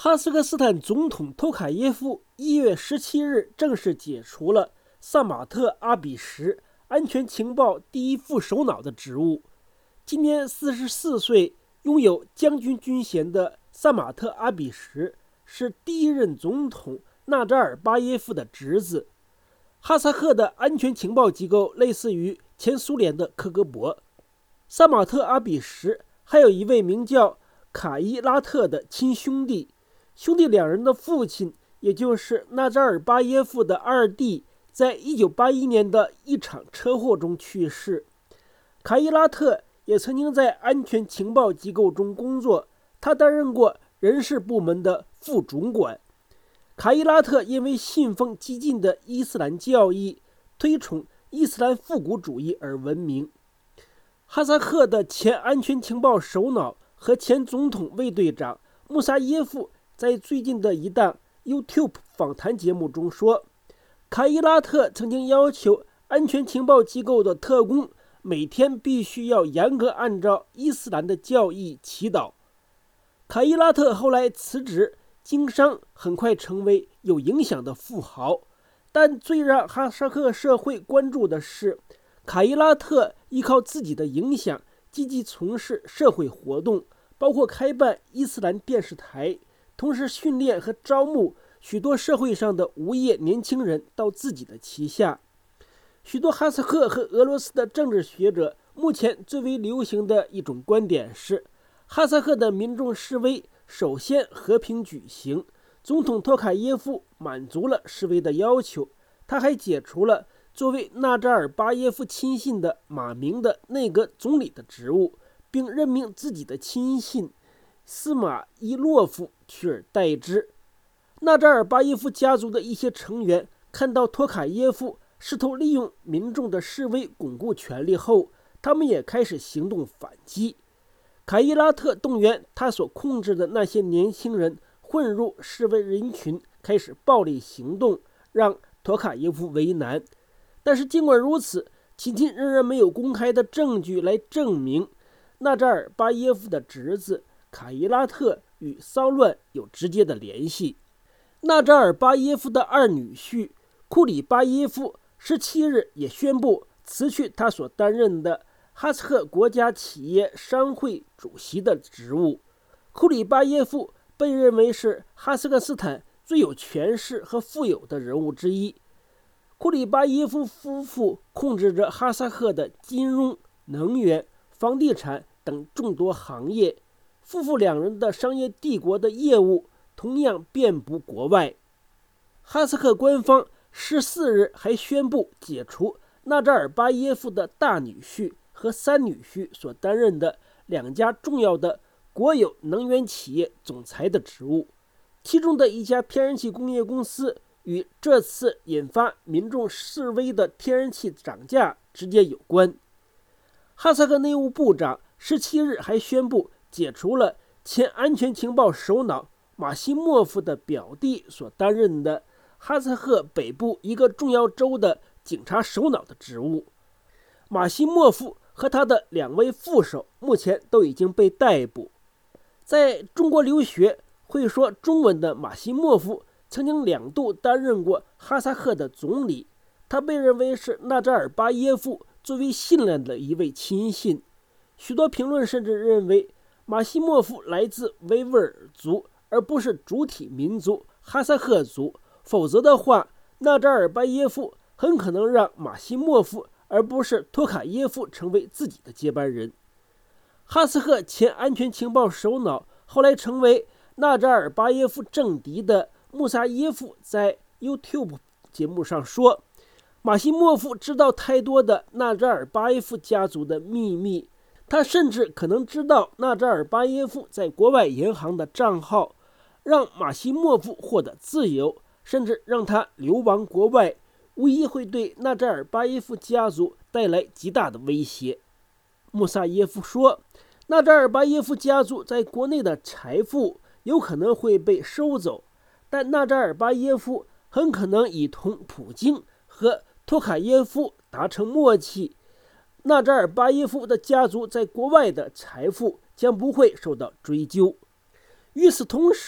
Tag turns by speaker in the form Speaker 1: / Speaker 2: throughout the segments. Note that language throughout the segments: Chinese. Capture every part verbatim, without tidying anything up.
Speaker 1: 哈萨克斯坦总统托卡耶夫一月十七日正式解除了萨马特阿比什安全情报第一副首脑的职务。今年四十四岁，拥有将军军衔的萨马特阿比什是第一任总统纳扎尔巴耶夫的侄子。哈萨克的安全情报机构类似于前苏联的科格勃。萨马特阿比什还有一位名叫卡伊拉特的亲兄弟，兄弟两人的父亲，也就是纳扎尔巴耶夫的二弟，在一九八一年的一场车祸中去世。卡伊拉特也曾经在安全情报机构中工作，他担任过人事部门的副主管。卡伊拉特因为信奉激进的伊斯兰教义，推崇伊斯兰复古主义而闻名。哈萨克的前安全情报首脑和前总统卫队长穆萨耶夫在最近的一档 YouTube 访谈节目中说，卡伊拉特曾经要求安全情报机构的特工每天必须要严格按照伊斯兰的教义祈祷。卡伊拉特后来辞职经商，很快成为有影响的富豪。但最让哈萨克社会关注的是，卡伊拉特依靠自己的影响，积极从事社会活动，包括开办伊斯兰电视台，同时训练和招募许多社会上的无业年轻人到自己的旗下。许多哈萨克和俄罗斯的政治学者目前最为流行的一种观点是，哈萨克的民众示威首先和平举行，总统托卡耶夫满足了示威的要求，他还解除了作为纳扎尔巴耶夫亲信的马明的内阁总理的职务，并任命自己的亲信斯马伊洛夫取而代之。纳扎尔巴耶夫家族的一些成员看到托卡耶夫试图利用民众的示威巩固权力后，他们也开始行动反击。卡伊拉特动员他所控制的那些年轻人混入示威人群，开始暴力行动，让托卡耶夫为难。但是尽管如此，迄今仍然没有公开的证据来证明纳扎尔巴耶夫的侄子卡伊拉特与骚乱有直接的联系。纳扎尔巴耶夫的二女婿库里巴耶夫十七日也宣布辞去他所担任的哈萨克国家企业商会主席的职务。库里巴耶夫被认为是哈萨克斯坦最有权势和富有的人物之一。库里巴耶夫夫妇控制着哈萨克的金融、能源、房地产等众多行业，夫妇两人的商业帝国的业务同样遍布国外。哈萨克官方十四日还宣布解除纳扎尔巴耶夫的大女婿和三女婿所担任的两家重要的国有能源企业总裁的职务，其中的一家天然气工业公司与这次引发民众示威的天然气涨价直接有关。哈萨克内务部长十七日还宣布解除了前安全情报首脑马西莫夫的表弟所担任的哈萨克北部一个重要州的警察首脑的职务。马西莫夫和他的两位副手目前都已经被逮捕。在中国留学会说中文的马西莫夫曾经两度担任过哈萨克的总理，他被认为是纳扎尔巴耶夫最为信任的一位亲信。许多评论甚至认为马西莫夫来自维吾尔族，而不是主体民族哈萨克族，否则的话，纳扎尔巴耶夫很可能让马西莫夫而不是托卡耶夫成为自己的接班人。哈萨克前安全情报首脑后来成为纳扎尔巴耶夫政敌的穆萨耶夫在 YouTube 节目上说，马西莫夫知道太多的纳扎尔巴耶夫家族的秘密，他甚至可能知道纳扎尔巴耶夫在国外银行的账号，让马西莫夫获得自由，甚至让他流亡国外，无疑会对纳扎尔巴耶夫家族带来极大的威胁。穆萨耶夫说，纳扎尔巴耶夫家族在国内的财富有可能会被收走，但纳扎尔巴耶夫很可能已同普京和托卡耶夫达成默契，纳扎尔巴耶夫的家族在国外的财富将不会受到追究。与此同时，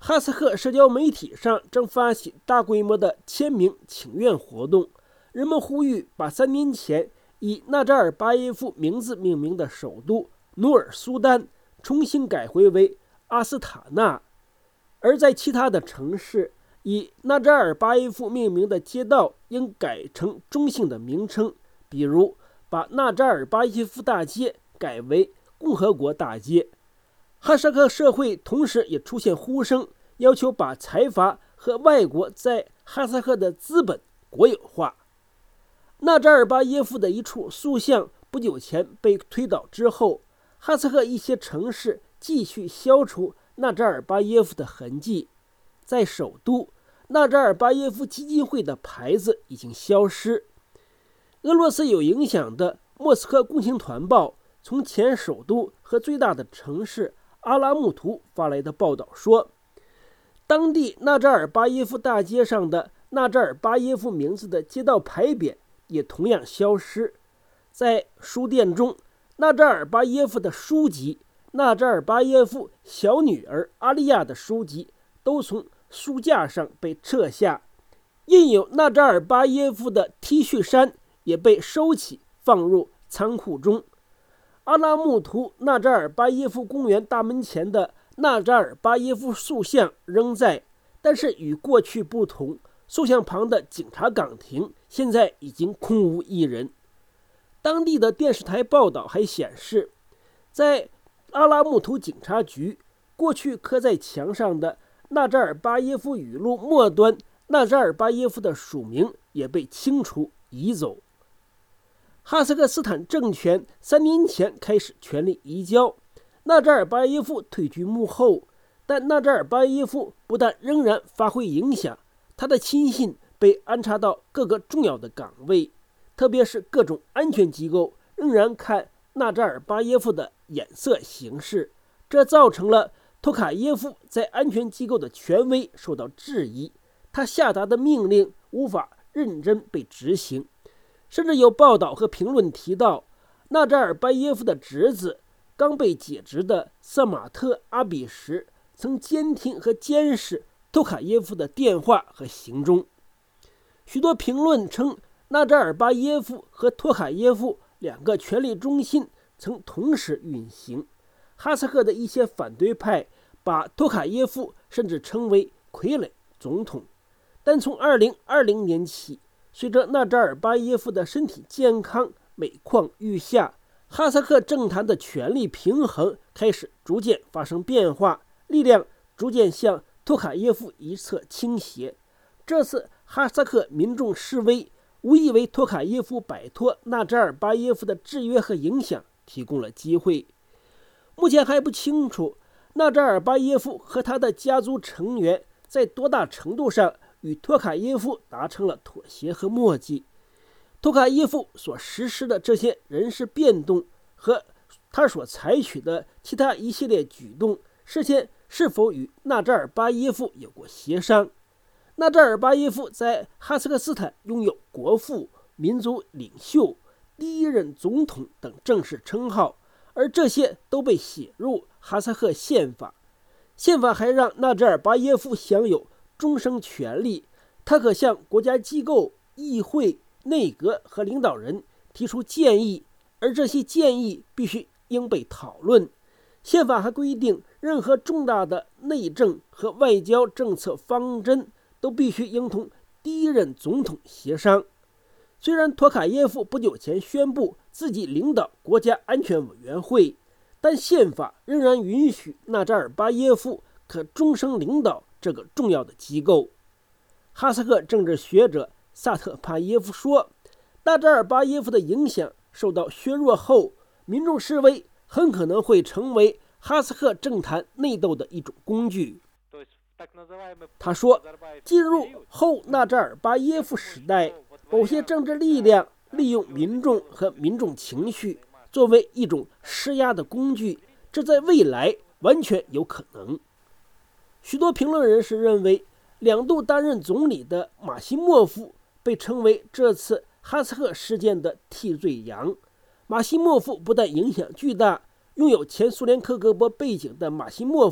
Speaker 1: 哈萨克社交媒体上正发起大规模的签名请愿活动，人们呼吁把三年前以纳扎尔巴耶夫名字命名的首都努尔苏丹重新改回为阿斯塔纳，而在其他的城市，以纳扎尔巴耶夫命名的街道应改成中性的名称，比如把纳扎尔巴耶夫大街改为共和国大街。哈萨克社会同时也出现呼声，要求把财阀和外国在哈萨克的资本国有化。纳扎尔巴耶夫的一处塑像不久前被推倒之后，哈萨克一些城市继续消除纳扎尔巴耶夫的痕迹。在首都，纳扎尔巴耶夫基金会的牌子已经消失。俄罗斯有影响的莫斯科共青团报从前首都和最大的城市阿拉木图发来的报道说，当地纳扎尔巴耶夫大街上的纳扎尔巴耶夫名字的街道牌匾也同样消失。在书店中，纳扎尔巴耶夫的书籍、纳扎尔巴耶夫小女儿阿利亚的书籍都从书架上被撤下，印有纳扎尔巴耶夫的 T 恤衫也被收起放入仓库中。阿拉木图纳扎尔巴耶夫公园大门前的纳扎尔巴耶夫塑像仍在，但是与过去不同，塑像旁的警察岗亭现在已经空无一人。当地的电视台报道还显示，在阿拉木图警察局，过去刻在墙上的纳扎尔巴耶夫语录末端纳扎尔巴耶夫的署名也被清除移走。哈萨克斯坦政权三年前开始权力移交，纳扎尔巴耶夫退居幕后，但纳扎尔巴耶夫不但仍然发挥影响，他的亲信被安插到各个重要的岗位，特别是各种安全机构仍然看纳扎尔巴耶夫的眼色行事，这造成了托卡耶夫在安全机构的权威受到质疑，他下达的命令无法认真被执行。甚至有报道和评论提到，纳扎尔巴耶夫的侄子刚被解职的萨马特阿比什曾监听和监视托卡耶夫的电话和行踪。许多评论称，纳扎尔巴耶夫和托卡耶夫两个权力中心曾同时运行。哈萨克的一些反对派把托卡耶夫甚至称为傀儡总统。但从二零二零年起，随着纳扎尔巴耶夫的身体健康每况愈下，哈萨克政坛的权力平衡开始逐渐发生变化，力量逐渐向托卡耶夫一侧倾斜。这次哈萨克民众示威，无疑为托卡耶夫摆脱纳扎尔巴耶夫的制约和影响提供了机会。目前还不清楚纳扎尔巴耶夫和他的家族成员在多大程度上与托卡耶夫达成了妥协和默契。托卡耶夫所实施的这些人事变动和他所采取的其他一系列举动，事先是否与纳扎尔巴耶夫有过协商？纳扎尔巴耶夫在哈萨克斯坦拥有国父、民族领袖、第一任总统等正式称号，而这些都被写入哈萨克宪法。宪法还让纳扎尔巴耶夫享有终生权利，他可向国家机构、议会、内阁和领导人提出建议，而这些建议必须应被讨论。宪法还规定，任何重大的内政和外交政策方针都必须应同第一任总统协商。虽然托卡耶夫不久前宣布自己领导国家安全委员会，但宪法仍然允许纳扎尔巴耶夫可终生领导这个重要的机构。哈萨克政治学者萨特帕耶夫说，纳扎尔巴耶夫的影响受到削弱后，民众示威很可能会成为哈萨克政坛内斗的一种工具。他说，进入后纳扎尔巴耶夫时代，某些政治力量利用民众和民众情绪作为一种施压的工具，这在未来完全有可能。许多评论人士认为，两度担任总理的马西莫夫被称为这次哈萨克事件的替罪羊。马西莫夫不但影响巨大，拥有前苏联克格勃背景的马西莫夫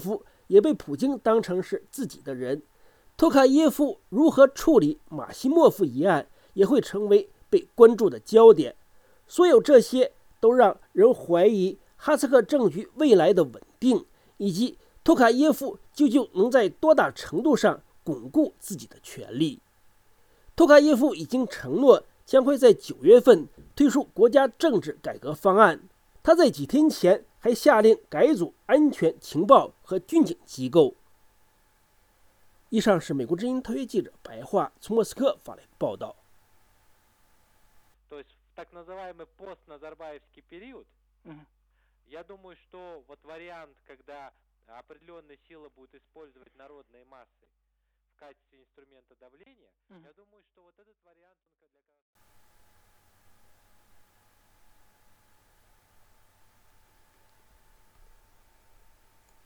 Speaker 1: 也被普京当成是自己的人。托卡耶夫如何处理马西莫夫一案，也会成为被关注的焦点。所有这些都让人怀疑哈萨克政局未来的稳定，以及托卡耶夫究竟能在多大程度上巩固自己的权利。托卡耶夫已经承诺将会在九月份推出国家政治改革方案。他在几天前还下令改组安全情报和军警机构。以上是美国之音特约记者白桦从莫斯科发来报道。
Speaker 2: Так называемый постназарбаевский период, uh-huh. Я думаю, что вот вариант, когда определенные силы будут использовать народные массы в качестве инструмента давления, uh-huh. Я думаю, что вот этот вариант...